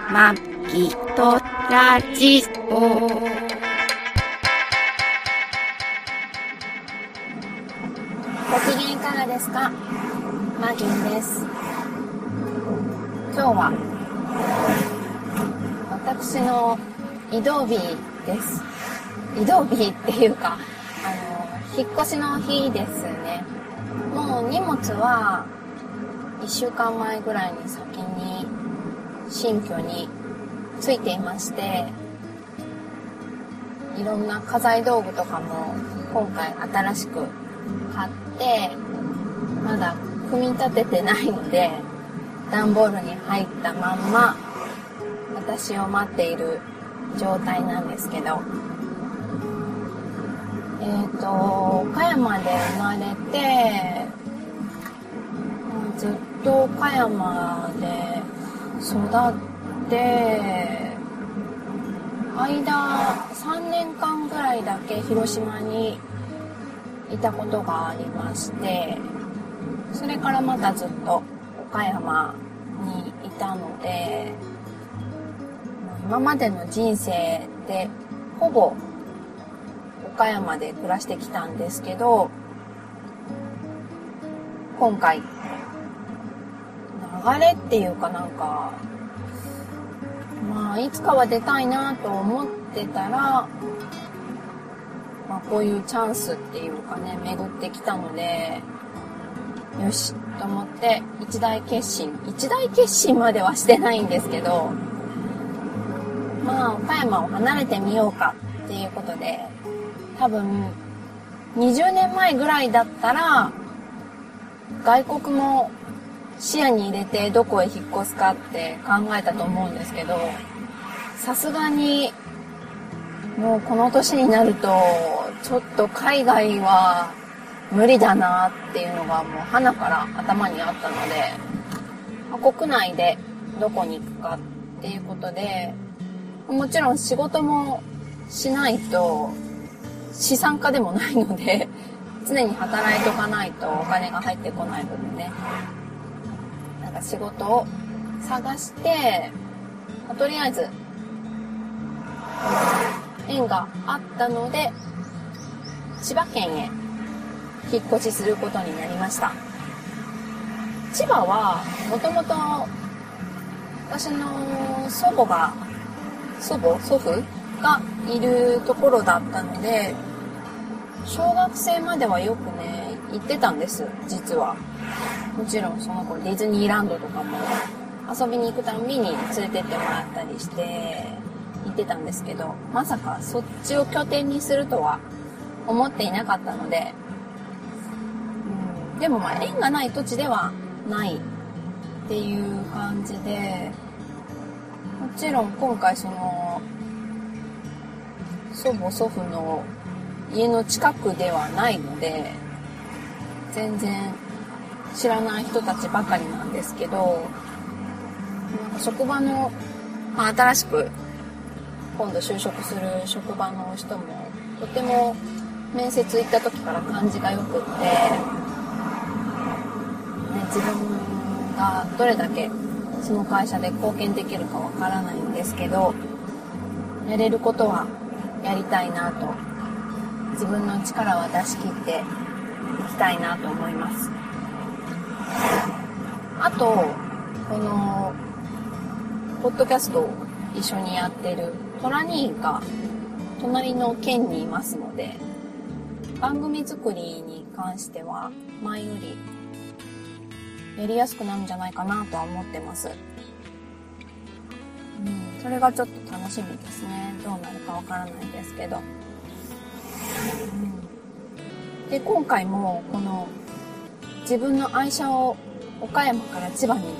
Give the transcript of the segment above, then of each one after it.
まきとラジオ。ご機嫌いかがですか？マギンです。今日は私の移動日です。移動日っていうか引っ越しの日ですね。もう荷物は1週間前ぐらいに先に新居に着いていまして、いろんな家財道具とかも今回新しく買ってまだ組み立ててないので、段ボールに入ったまんま私を待っている状態なんですけど、岡山で生まれてずっと岡山で育って3年間ぐらいだけ広島にいたことがありまして、それからまたずっと岡山にいたので、今までの人生でほぼ岡山で暮らしてきたんですけど、今回流れっていうかいつかは出たいなと思ってたら、こういうチャンスっていうかね、巡ってきたので、よしと思って一大決心まではしてないんですけど、岡山を離れてみようかっていうことで、多分20年前ぐらいだったら外国も視野に入れてどこへ引っ越すかって考えたと思うんですけど、さすがにもうこの年になるとちょっと海外は無理だなっていうのがもう鼻から頭にあったので、国内でどこに行くかっていうことで、もちろん仕事もしないと資産家でもないので、常に働いとかないとお金が入ってこないのでね、仕事を探して、とりあえず縁があったので千葉県へ引っ越しすることになりました。千葉はもともと私の祖父がいるところだったので、小学生まではよくね行ってたんです。実はもちろんその頃ディズニーランドとかも遊びに行くたんびに連れてってもらったりして行ってたんですけど、まさかそっちを拠点にするとは思っていなかったので、でも縁がない土地ではないっていう感じで、もちろん今回その祖母祖父の家の近くではないので、全然知らない人たちばかりなんですけど、職場の、新しく今度就職する職場の人もとても面接行った時から感じがよくって、自分がどれだけその会社で貢献できるかわからないんですけど、やれることはやりたいなと、自分の力は出し切っていきたいなと思います。あとこのポッドキャストを一緒にやってるトラ兄が隣の県にいますので、番組作りに関しては前よりやりやすくなるんじゃないかなとは思ってます。それがちょっと楽しみですね。どうなるかわからないですけど、で今回もこの自分の愛車を岡山から千葉に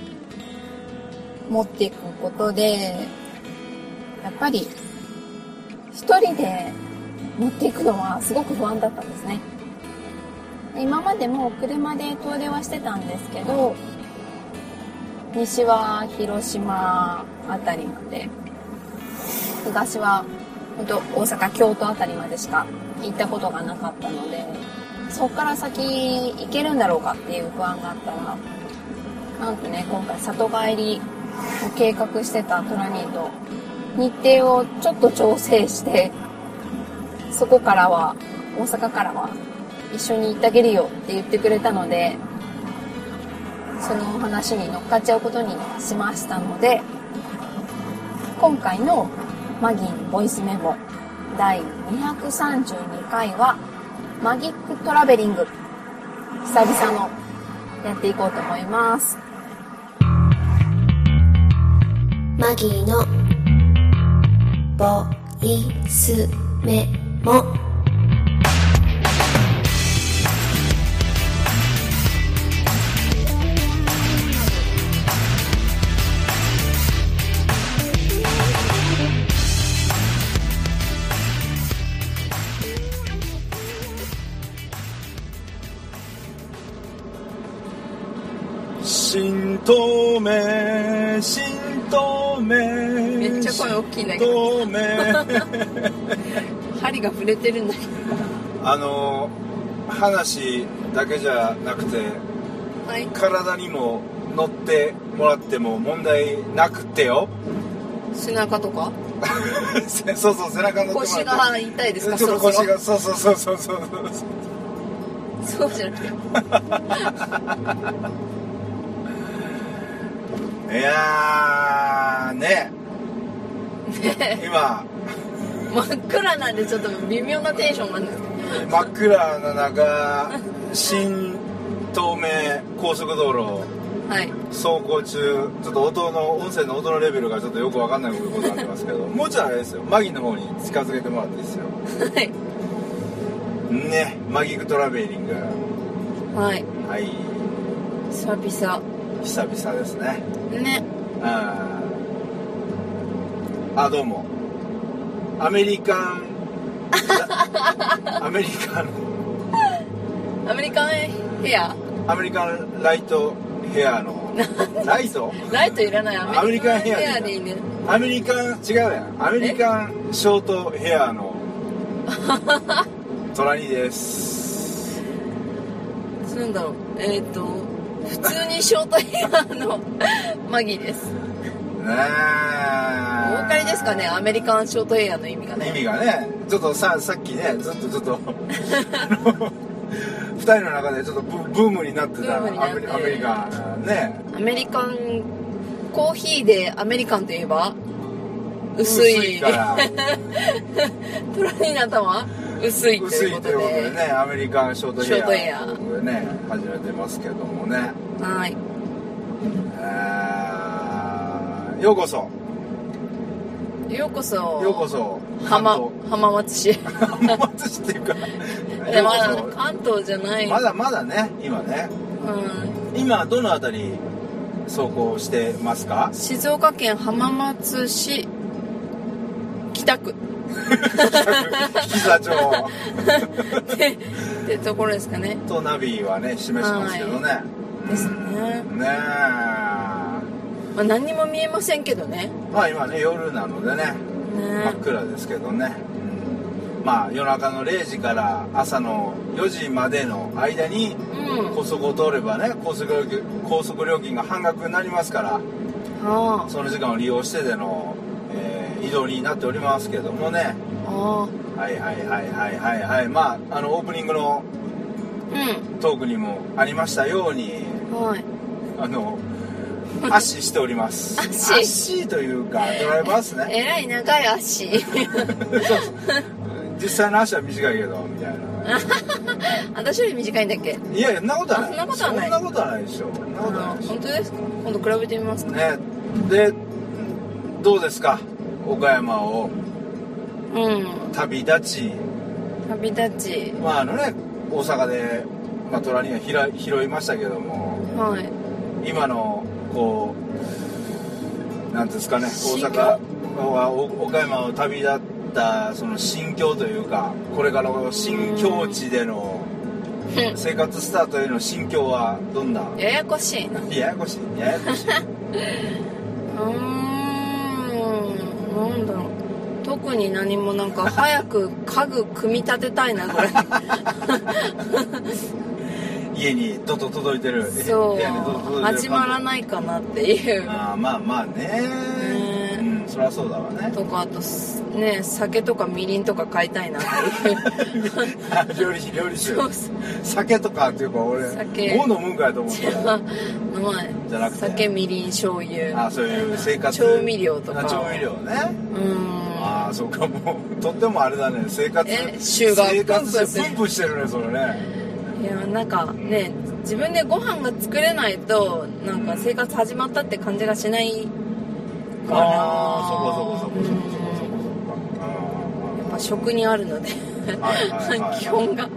持っていくことで、やっぱり一人で持っていくのはすごく不安だったんですね。今までも車で遠出はしてたんですけど、西は広島あたりまで、東は大阪京都あたりまでしか行ったことがなかったので、そこから先行けるんだろうかっていう不安があったら、なんとね今回里帰り計画してたトラ兄と日程をちょっと調整して、そこからは大阪からは一緒に行ってあげるよって言ってくれたので、その話に乗っかっちゃうことにしましたので、今回のマギーのボイスメモ第232回はマギックトラベリング、久々のやっていこうと思います。 マギーのボイスメモ。 新東名、新東名、 めっちゃ声大きいんだけど新東名針が触れてるんだけど、 話だけじゃなくて、 はい、 体にも乗ってもらっても問題なくってよ。 背中とかそうそう、背中乗ってもらって腰が痛いですか？ ちょっと腰が、 そろそうそうじゃなくていやーね今真っ暗なんでちょっと微妙なテンションなんですけど、 真っ暗な中新東名高速道路はい、 走行中、ちょっと音声の音のレベルがちょっとよく分かんないことになってますけどもうちょいあれですよ、マギの方に近づけてもらっていいですよはいね、マギックトラベリング、 はいはい、 久々 ですね。 ね。 どうも。アメリカンヘアアメリカンライトヘアのライトいらない。アメリカンヘアでいいね。 アメリカン違うやん。アメリカンショートヘアのトラニーです。 なんだろう、普通にショートヘアのマギーです。お分かりですかね、アメリカンショートヘアの意味がね。 ちょっとさっきね、ずっと2人の中でちょっとブームになってたアメリカンね。 アメリカンコーヒーでアメリカンといえば薄いからトラニーの頭薄いということでね、アメリカンショートヘアでね始めてますけどもね。 はい。 ようこそ浜松市浜松市っていうかでも関東じゃない、 まだね今ね、今どの辺り走行してますか？ 静岡県浜松市北区引座町ってところですかね。 とナビはね示しますけどね。 ですね。まあ、何にも見えませんけどね。 まあ今ね夜なのでね真っ暗ですけどね、まあ夜中の0時から朝の4時までの間に高速を通ればね、高速料金が半額になりますから、その時間を利用してでの、移動になっておりますけどもね。はいまあオープニングのトークにもありましたように、足しております。足というかドライバーですね。 えらい長い足そう実際の足は短いけどみたいな私より短いんだっけ？ いやそんなことはない。 そんなことはないでしょ。 本当ですか？今度比べてみますかね。でどうですか、岡山を旅立ち、まあね大阪で、まあ、虎には拾いましたけども、今のこうなんですかね、大阪は岡山を旅立ったその心境というか、これからの新境地での生活スタートへの心境はどんな？ ややこしいなんだろう、特に何も、なんか早く家具組み立てたいなこれい家にドド届いてる。 そう部屋にドド届いてる。 始まらないかなっていう。 まあね。そりゃそうだわね。 とかあとね、酒とかみりんとか買いたいなっていう料理酒。酒とかっていうか俺もう飲むんかやと思って。 飲まないじゃなくて酒みりん醤油そういう生活調味料とか調味料ね。そうか、もうとってもあれだね、生活臭がプンプしてるね、それね。 いや、なんかね、自分でご飯が作れないとなんか生活始まったって感じがしないから。 そこ。 やっぱ食にあるので基本が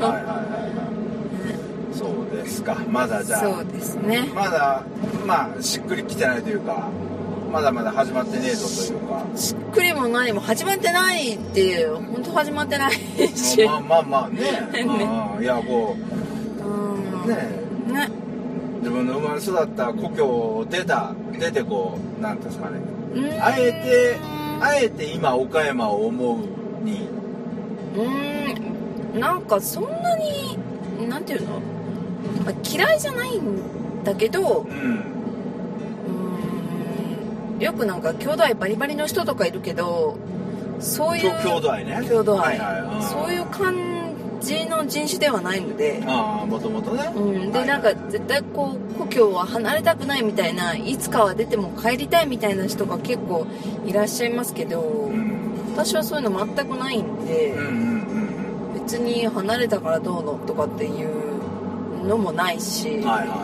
そうですか。まだじゃあそうですね、 まだしっくりきてないというか、まだまだ始まってねえぞというか、 しっくりも何も始まってないっていう、本当始まってないし、 まあねいやこうね自分の生まれ育った故郷を出てこう、なんですかね、あえて今岡山を思うになんかそんなになんていうの、嫌いじゃないんだけど、よくなんか兄弟バリバリの人とかいるけど、そういう兄弟ね、 そういう感じの人種ではないので、 もともとね、 でなんか絶対こう故郷は離れたくないみたいな、いつかは出ても帰りたいみたいな人が結構いらっしゃいますけど、私はそういうの全くないんで、別に離れたからどうのとかっていうのもないし、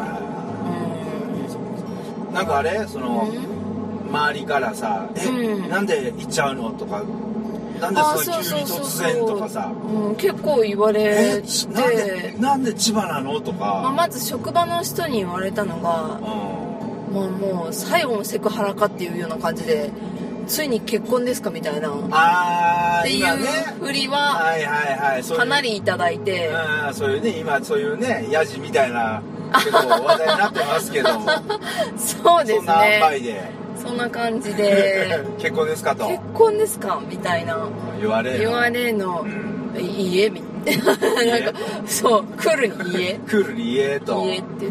なんかあれその、周りからさなんで行っちゃうのとか、なんでその急に突然とかさ、 結構言われて、 なんで千葉なのとか、 まず職場の人に言われたのが、もう最後のセクハラかっていうような感じで、ついに結婚ですかみたいなっていう振りはかなりいただいて、 そういうね、今そういうねヤジみたいな結構話題になってますけどそうですね、 そんな塩梅でそんな感じで結婚ですかと、 結婚ですかみたいな言われの、いいえみたいな、なんかそうクールにいいえクールにいいえと、 いいえって言って、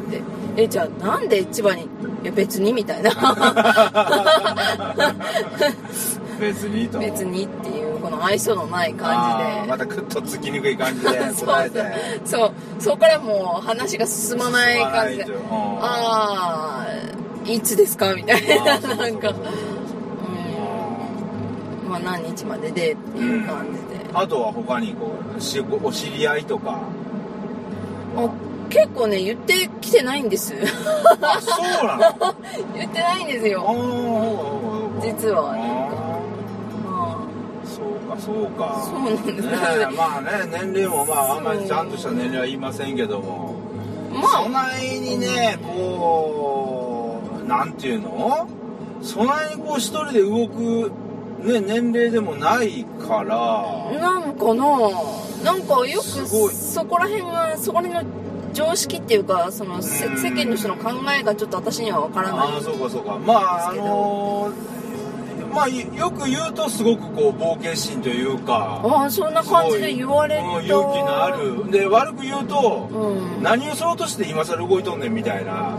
じゃあなんで千葉に、いや別にみたいな別にっていうこの愛想のない感じで、 またクッとつきにくい感じで答えてそこからもう話が進まない感じで、いつですかみたいな、なんか何日まででっていう感じで、 あとは他にこうお知り合いとか結構ね言ってきてないんですそうなの言ってないんですよ実は。そうなんですね。 まあね、年齢もあんまりちゃんとした年齢は言いませんけども、そないにね、こうなんていうの、そないにこう一人で動くね年齢でもないから、 なんかよくそこら辺の常識っていうか、その世間の人の考えがちょっと私には分からないんですけど、 よく言うとすごくこう冒険心というか、 そんな感じで言われると、 勇気のあるで、悪く言うと、何をしようとして今更動いとんねんみたいな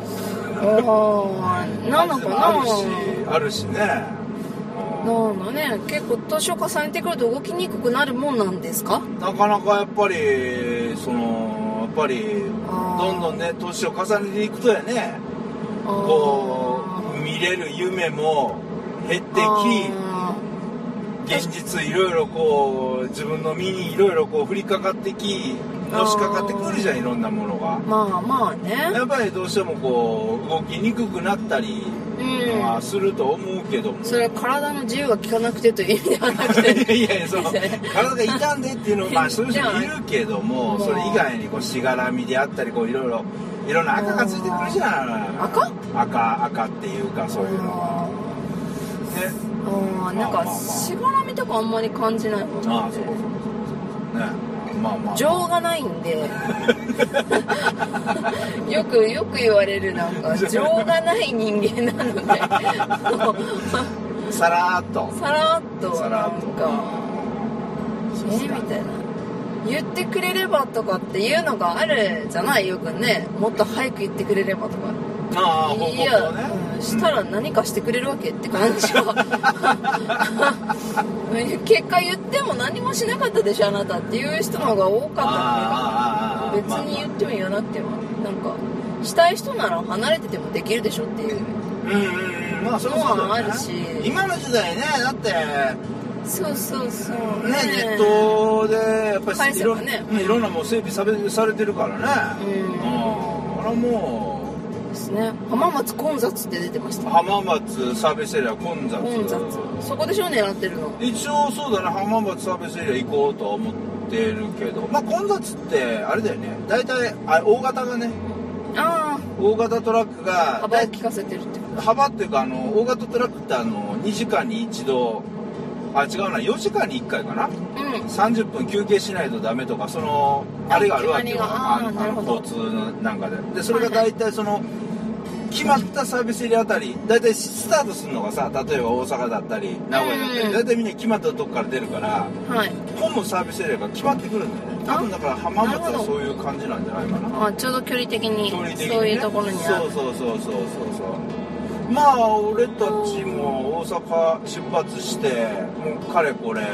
なのかな、 あるしね。 なんだね、結構年を重ねてくると動きにくくなるもんなんですか？ なかなかやっぱりどんどんね年を重ねていくとやね、こう見れる夢も減ってき、現実いろいろこう自分の身にいろいろこう降りかかってき、のしかかってくるじゃん、いろんなものが。 まあね、やっぱりどうしてもこう動きにくくなったりすると思うけども、 それは体の自由が利かなくてという意味ではなくていやその体が傷んでっていうのはそういう人もいるけども、それ以外にこうしがらみであったり、こういろんな赤がついてくるじゃん。赤っていうか、そういうのはなんかしがらみとかあんまり感じないもんね。情がないんでよく言われる、なんか情がない人間なのでさらーっとなんかみたいな、 言ってくれればとかっていうのがあるじゃないよくね。もっと早く言ってくれればとか。 ああ、 いや、したら何かしてくれるわけって感じは結果言っても何もしなかったでしょあなたっていう人の方が多かったので、別に言っても言わなくてもなんかしたい人なら離れててもできるでしょっていうまあそうそうのはあるし、 今の時代ね、だってそうそうそうね、ネットでやっぱりいろんなもう整備されてるからね。あれもうですね。浜松混雑って出てました。 浜松サービスエリア混雑。 そこでしょ狙ってるの。 一応そうだね、浜松サービスエリア行こうとは思ってるけど、まあ混雑ってあれだよね。大体大型がね。大型トラックが幅を利かせてるってこと。 幅っていうか大型トラックって2時間に一度。違うな、4時間に1回かな、30分休憩しないとダメとか、あれがあるわけよ、交通なんかで。それが大体決まったサービスエリアあたり、大体スタートするのがさ、例えば大阪だったり名古屋だったり、大体みんな決まったとこから出るから、混むサービスエリアが決まってくるんだよね。多分だから浜松はそういう感じなんじゃないかな。 ちょうど距離的にそういうところにある。 そう。まあ俺たちも大阪出発してもうかれこれ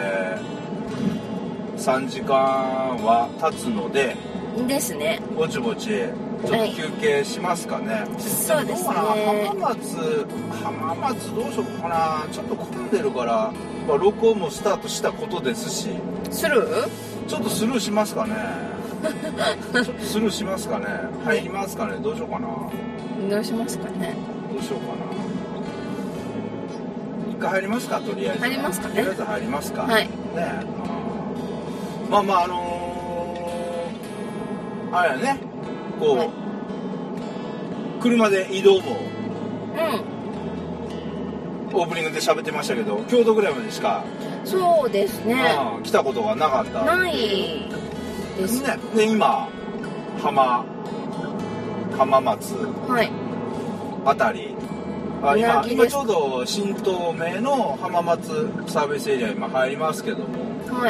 3時間は経つのでですね。 ぼちぼちちょっと休憩しますかね。 そうですね。 浜松どうしようかな。ちょっと混んでるから、まあ、録音もスタートしたことですし、 スルー？ ちょっとスルーしますかね。スルーしますかね。入りますかね。どうしようかな。 どうしますかね。 どうしようかな。一回入りますか、とりあえず。 入りますかね。 とりあえず入りますか。 はい。 ね。まああれやね。こう、はい、車で移動も。オープニングで喋ってましたけど、京都ぐらいまでしか。 そうですね。 来たことがなかった。 ないですね。で今浜松。 はい。 あたり。今ちょうど新東名の浜松サービスエリア今入りますけども、 はい。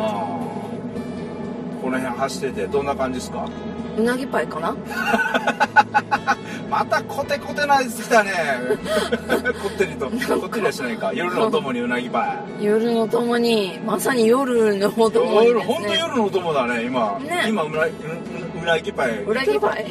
この辺走っててどんな感じですか？ うなぎパイかな？ またコテコテなやつ来たね。こってりはしないか。夜のお供にうなぎパイ。 夜のお供に、まさに夜のお供にですね。 本当夜のお供だね今。ね、今うなぎパイ。 裏切パイ。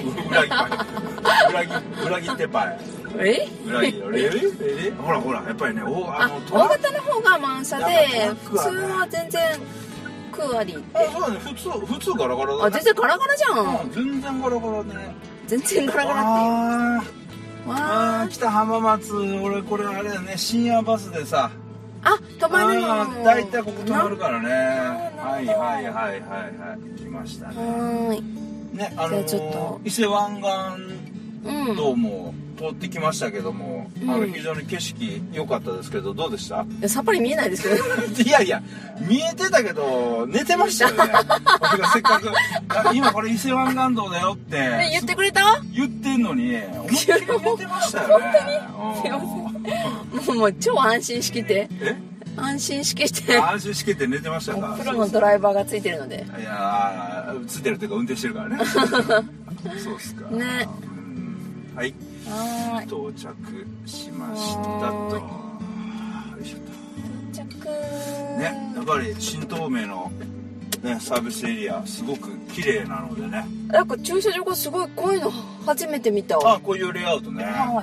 裏切ってパイ。裏切ほらやっぱりね、大型の方が満車で、普通は全然9割。 そうだね、普通ガラガラだね。 全然ガラガラじゃん。 全然ガラガラでね。 全然ガラガラっていう。 来た浜松。俺これあれだね、深夜バスでさ。 止まるの。 大体ここ止まるからね。はい。来ましたね。ね、 ちょっと伊勢湾岸道も通ってきましたけども、非常に景色良かったですけど、どうでした？ さっぱり見えないですけど。 いや見えてたけど寝てましたよね。僕がせっかく今これ伊勢湾岸道だよって言ってくれた？ 言ってんのに思いっきり寝てましたよね。 本当に？すいません。もう超安心しきって安心しきって寝てましたか？プロのドライバーがついてるので。 いやついてるというか運転してるからね。そうっすかね。はい、到着しましたと。よいしょと。 到着ね、やっぱり新東名のねサービスエリアすごく綺麗なのでね。 なんか駐車場がすごいこういうの初めて見た。 こういうレイアウトね。 はい。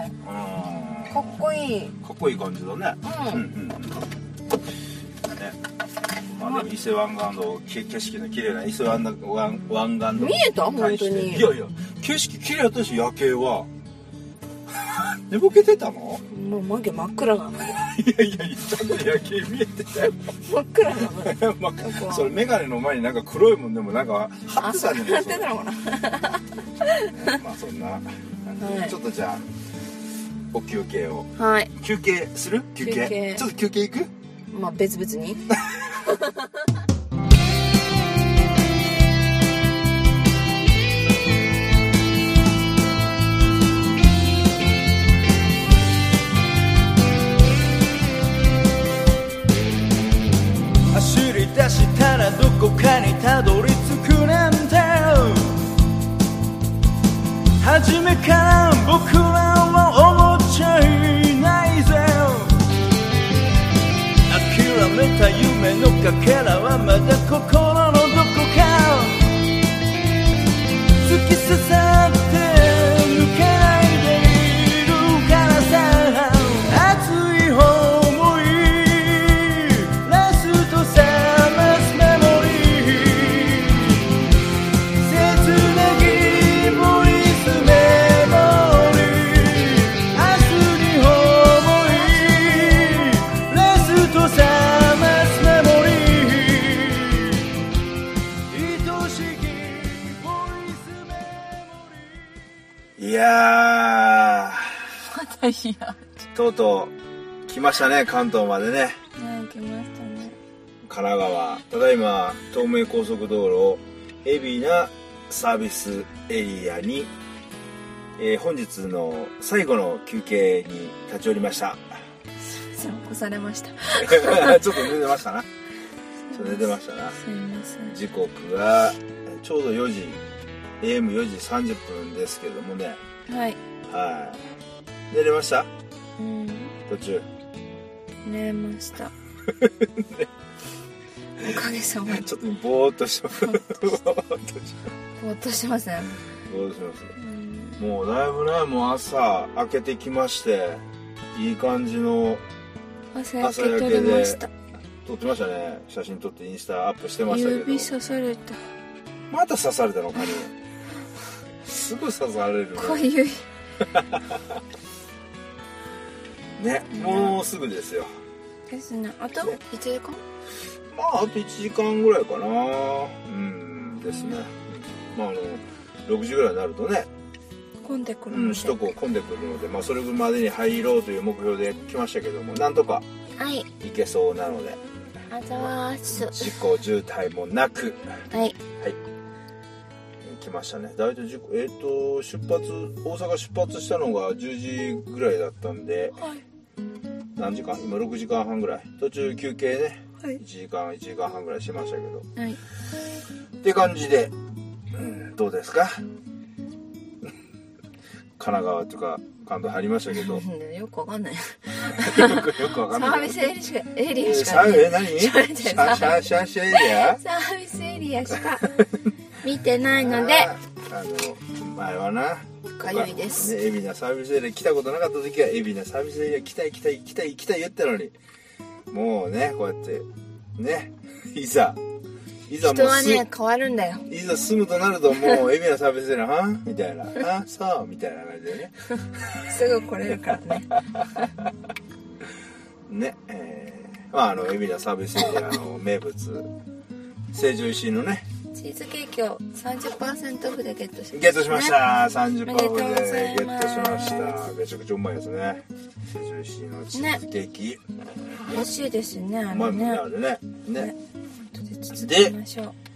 かっこいい。 かっこいい感じだね。ね。伊勢湾岸道、景色の綺麗な伊勢湾岸道。 見えた？本当に。 いや景色綺麗だったし、夜景は。寝ぼけてたの？ もう真っ暗なの。いやちゃんと夜景見えてたよ。 真っ暗なの。 それメガネの前になんか黒いもんでもなんか貼ってたんじゃない？ 貼ってたのかな。 まあそんなちょっとじゃあお休憩を。 はい。 休憩する？休憩。ちょっと休憩行く？ まあ別々に。 走り出したらどこかにたどたいや。 とうとう来ましたね、関東までね。 来ましたね。 神奈川、ただいま東名高速道路海老名サービスエリアに、本日の最後の休憩に立ち寄りました。 起こされました。 ちょっと寝てましたな。ちょっと寝てましたな。 すいません。 時刻がちょうど4時 AM4 時30分ですけどもね。 はい。 はい。寝れました？ うん。 途中。 寝ました。ね、おかげさまで。 ちょっとぼーっとしてます。ぼーっとしてますね。 ぼーっとしてます。もうだいぶね、もう朝明けてきまして、いい感じの朝焼け撮りました。 撮ってましたね。写真撮ってインスタアップしてましたけど。 指刺された。 また刺されたのかね。すぐ刺される、ね。 かゆい。 ね、もうすぐですよ。 ですね。あと1時間？ まああと1時間ぐらいかな。ですね。まあ6時ぐらいになるとね。 混んでくるので。 首都高混んでくるので、まあそれまでに入ろうという目標で来ましたけども、なんとか行けそうなので。 あざーす。 事故渋滞もなく。 はい。はい。 来ましたね。大体大阪出発したのが10時ぐらいだったんで、はい、何時間？今6時間半ぐらい。途中休憩ね、はい、1時間半ぐらいしましたけど、はい、って感じで、どうですか？神奈川とか関東入りましたけどよくわかんないよくわかんない。 サービスエリアしか何？サービスエリアしか見てないので、 前はなかゆいです。 ね、海老名サービスエリア来たことなかった時は海老名サービスエリア来たい言ったのに、もうねこうやってねいざ人はね変わるんだよ。 いざ住むとなるともう海老名サービスエリアはみたいなそうみたいな感じでねすぐ来れるからねね、まあ海老名サービスエリアの名物成城石井のねチーズケーキを 30% オフでゲットしました、ね、 ゲットしました。 30% オフでゲットしました。めちゃくちゃうまいですね。成城石井のチーズケーキ、 美味しいですね。 うまいもんね、あれね。 で、 メ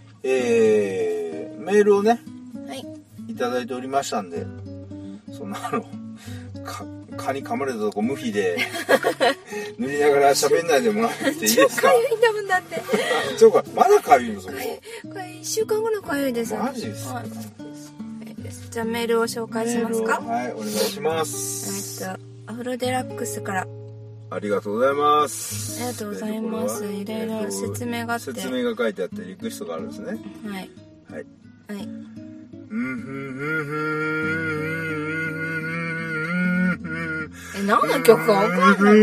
ールをね、はい、いただいておりましたんで、そんな蚊に噛まれたとこ無比で塗りながら喋んないでもらっていいですか？ かゆいんだもんだって。 そうか、まだかゆいのそこ。 これ1週間後のかゆいです。 マジですか？はい、 じゃあメールを紹介しますか？ はい、お願いします。 アフロデラックスからありがとうございます。 ありがとうございます。いろいろ説明があって、 説明が書いてあってリクエストがあるんですね。 はいはいはい。何の曲かわかんない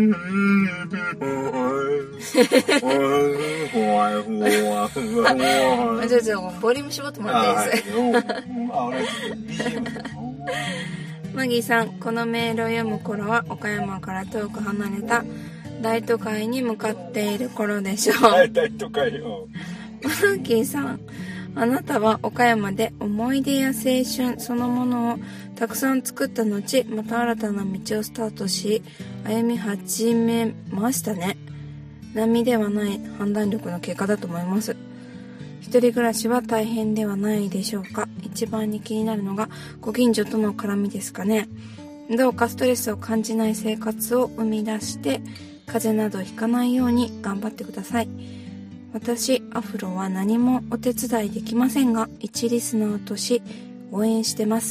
の？ちょっとボリューム絞ってもらっていいですか？マギーさん、このメールを読む頃は岡山から遠く離れた大都会に向かっている頃でしょう。 大都会よ。 マギーさん、あなたは岡山で思い出や青春そのものをたくさん作った後、また新たな道をスタートし歩み始めましたね。並ではない判断力の結果だと思います。一人暮らしは大変ではないでしょうか。一番に気になるのがご近所との絡みですかね。どうかストレスを感じない生活を生み出して風邪などひかないように頑張ってください。私アフロは何もお手伝いできませんが、一リスナーとし応援してます。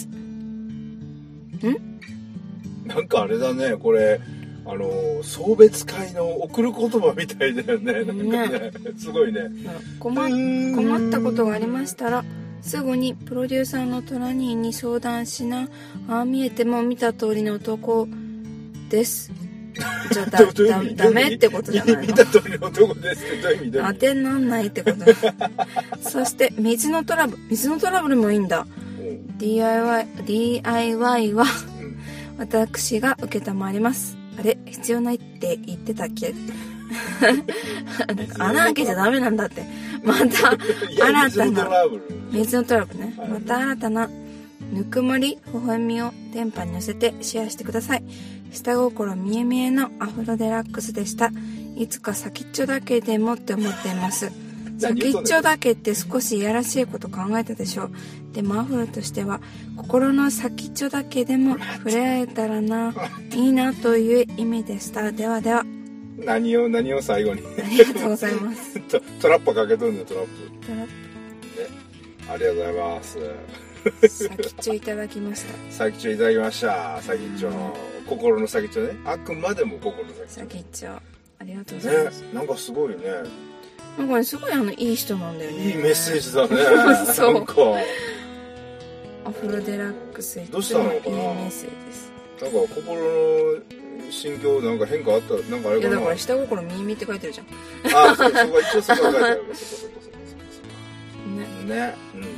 なんかあれだね、これ送別会の送る言葉みたいだよね。なんかね、すごいね。 困ったことがありましたらすぐにプロデューサーのトラニーに相談しな。ああ見えても見た通りの男です。じゃあダメってことじゃないの？ 見た通りの男ですってどういう意味だ？ 当てになんないってことそして水のトラブルもいいんだ。DIY は私が受けたまわります。あれ必要ないって言ってたっけなんか穴開けちゃダメなんだって。また新たな水のトラブルね、はい、また新たなぬくもり、微笑みを電波に乗せてシェアしてください。下心見え見えのアフロデラックスでした。いつか先っちょだけでもって思っています。先っちょだけって少しいやらしいこと考えたでしょう。でもアフロとしては心の先っちょだけでも触れ合えたらいいなという意味でした。ではでは。 何を最後に。 ありがとうございます。 トラップかけとんねん、トラップ。ね、ありがとうございます。 先っちょいただきました。 先っちょいただきました。先っちょ、心の先っちょね。あくまでも心の先っちょ。ありがとうございます。 ね、なんかすごいね。 なんかね、すごいいい人なんだよね。 いいメッセージだね。 そう。 なんかアフロデラックス、 どうしたのかな。 いいメッセージです。 なんか心の心境なんか変化あった、なんかあれかな。 いやだから下心見見って書いてるじゃん。 あ、そう、そこは一応そこは書いてある。ね。ね。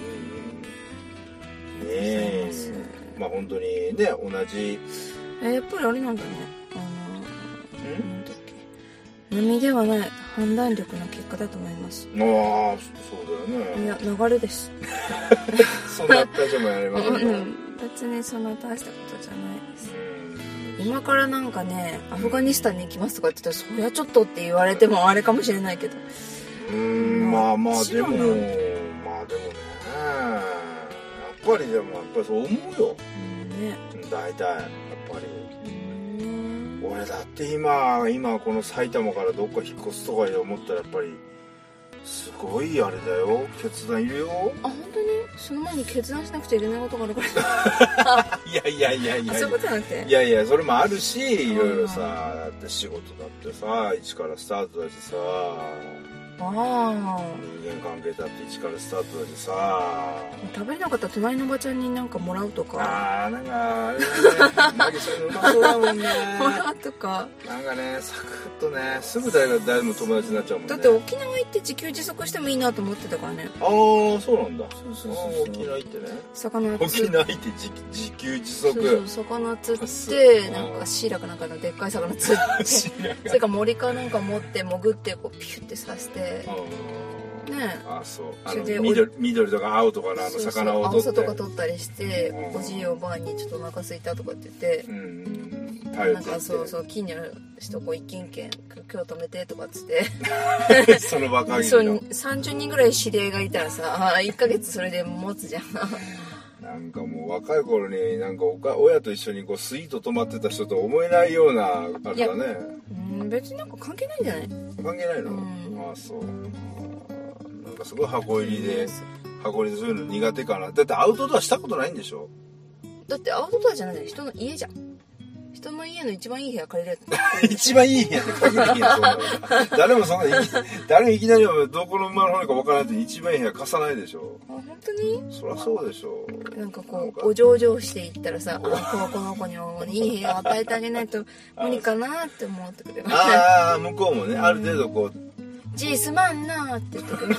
ねえ。まあ本当にね、同じ。 やっぱりあれなんだね。なんだっけ。波ではない判断力の結果だと思います。 ああ、そうだよね。 いや、流れです。 そんな大丈夫やりますね。 別にそんな大したことじゃないです。今からなんかね、アフガニスタンに行きますとかって言ったら、そりゃちょっとって言われてもあれかもしれないけど。 まあでもね、やっぱりそう思うよ。ね。大体やっぱり。俺だって今この埼玉からどっか引っ越すとか思ったらやっぱりすごいあれだよ、決断いるよ。 あ、本当にその前に決断しなくちゃいけないことがあるからいやそういうことじゃなくて、 いやそれもあるし、いろいろさ、だって仕事だってさ一からスタートだしさ、人間関係だって一からスタートだしさ、 食べれなかったら隣のおばちゃんになんかもらうとか、 なんかあれだね、マギそういうのうまそうだもんね。 もらうとか、 なんかね、サクッとね、すぐ誰も友達になっちゃうもんね。 だって沖縄行って自給自足してもいいなと思ってたからね。 ああ、そうなんだ。そう沖縄行ってね、 魚沖縄行って自給自足、 そう魚釣ってなんかシーラかなんかのでっかい魚釣ってそれから森かなんか持って潜ってこうピュッて刺してね、 そう、 それで緑とか青とかの魚を取って、 青さとか取ったりして、おじいおばあにちょっとお腹空いたとかって言って、なんかそう近所の人こう一軒今日止めてとかっつってその場限りの 30人ぐらい知り合いがいたらさ、1ヶ月それで持つじゃん。 なんかもう若い頃になんか親と一緒にこうスイート泊まってた人と思えないようなあれだね。 別になんか関係ないんじゃない？ 関係ないの？ああ、そう。なんかすごい箱入りでそういうの苦手かな。だってアウトドアしたことないんでしょ？だってアウトドアじゃないじゃん、人の家じゃん。人の家の一番いい部屋借りる一番いい部屋って限らへんやん。誰もいきなりどこの馬の骨か分からないと一番いい部屋貸さないでしょ。 あ、本当に？ そりゃそうでしょ。 なんかこうお嬢々していったらさ、この子にいい部屋を与えてあげないと無理かなって思ってくれる。 ああ、向こうもね、ある程度こう G すまんなーって言ってくる。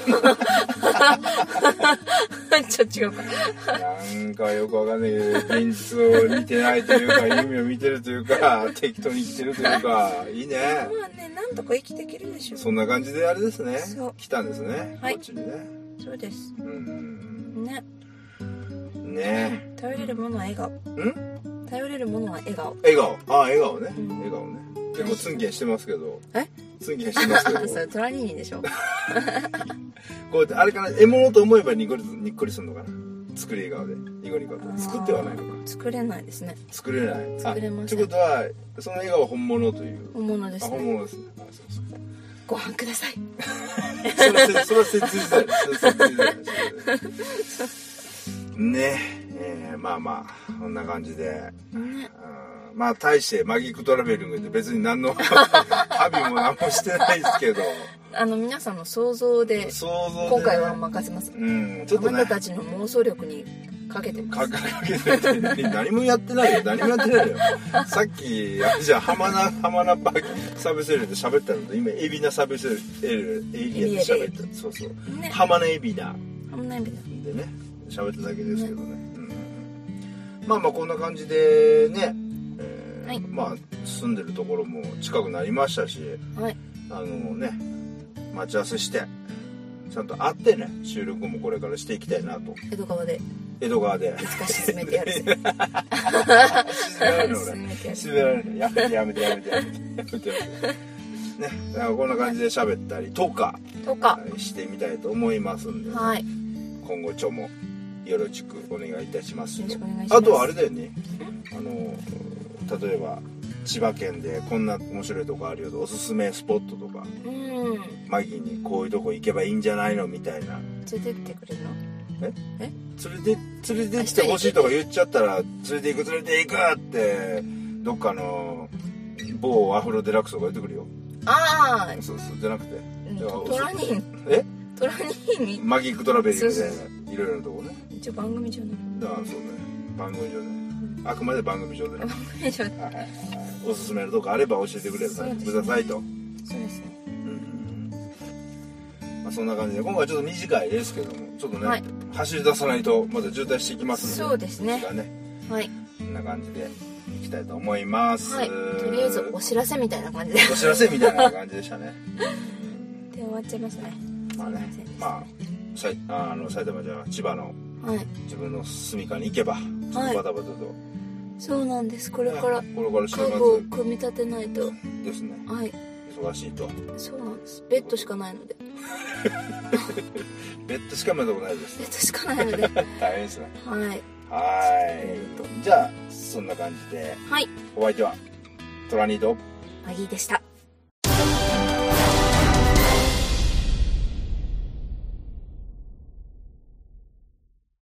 ちょっと違うか。 なんかよくわかんないけど、現実を見てないというか、夢を見てるというか、適当に生きてるというか、いいね。 まあね、なんとか生きていけるでしょ。 そんな感じであれですね。来たんですね。 はい。 こっちにね。 そうです。ね。 ね。 頼れるものは笑顔。頼れるものは笑顔。 笑顔。ああ、笑顔ね。笑顔ね。結構ツンケンしてますけど。ツンケンしてますけど。 それトラニーニでしょ。 こうやってあれかな、獲物と思えばにっこりするのかな。作り笑顔でニコニコと。作ってはないのか。 作れないですね。 作れない。 作れません。 ということはその笑顔は本物という。 本物ですね。 本物ですね。 ご飯ください。 それは切実だよ。ね。まあこんな感じで。まあ大してマギックトラベリングで別に何の旅も何もしてないですけど、 皆さんの想像で今回は任せます。ちょっとね、あなたたちの妄想力にかけてます。かけて何もやってないよ。さっきじゃあ浜名サービスエリアで喋ったのと今海老名サービスエリアで喋った。そうそう。浜名海老名でね喋っただけですけどね。まあこんな感じでね。まあ住んでるところも近くなりましたし、待ち合わせしてちゃんと会ってね、収録もこれからしていきたいなと。 江戸川で江戸川でいつか沈めてやるぜ。 沈められるの俺。沈められるの。やめて。ね、だからこんな感じで喋ったりとかしてみたいと思いますんで、 はい、 今後ちょもよろしくお願いいたします。 よろしくお願いします。 あとはあれだよね、例えば千葉県でこんな面白いとこあるよとおすすめスポットとか、マギにこういうとこ行けばいいんじゃないのみたいな。 連れてってくれるの？ 連れてってほしいとか言っちゃったら連れて行くってどっかの某アフロデラックスとか言ってくるよ。 ああ、 そうじゃなくて、 トラニーにマギックトラベリングみたいないろいろなとこね。 一応番組上ね。 そうね、番組上ね、あくまで番組上でね。おすすめのとこあれば教えてくださいと。そうですね。そんな感じで今回ちょっと短いですけども、ちょっとね、走り出さないとまだ渋滞していきますので。 そうですね。はい。 こんな感じでいきたいと思います。 はい。とりあえずお知らせみたいな感じで。 お知らせみたいな感じでしたね。 で終わっちゃいますね。 埼玉じゃ千葉の自分の住処に行けばちょっとバタバタと。 そうなんです。これから家具を組み立てないとですね。 はい。 忙しいと。 そうなんです。ベッドしかないので。 ベッドしか見たことないです。 ベッドしかないので。 大変ですね。 はい。 じゃあそんな感じで。 はい。 お相手はトラニーとマギーでした。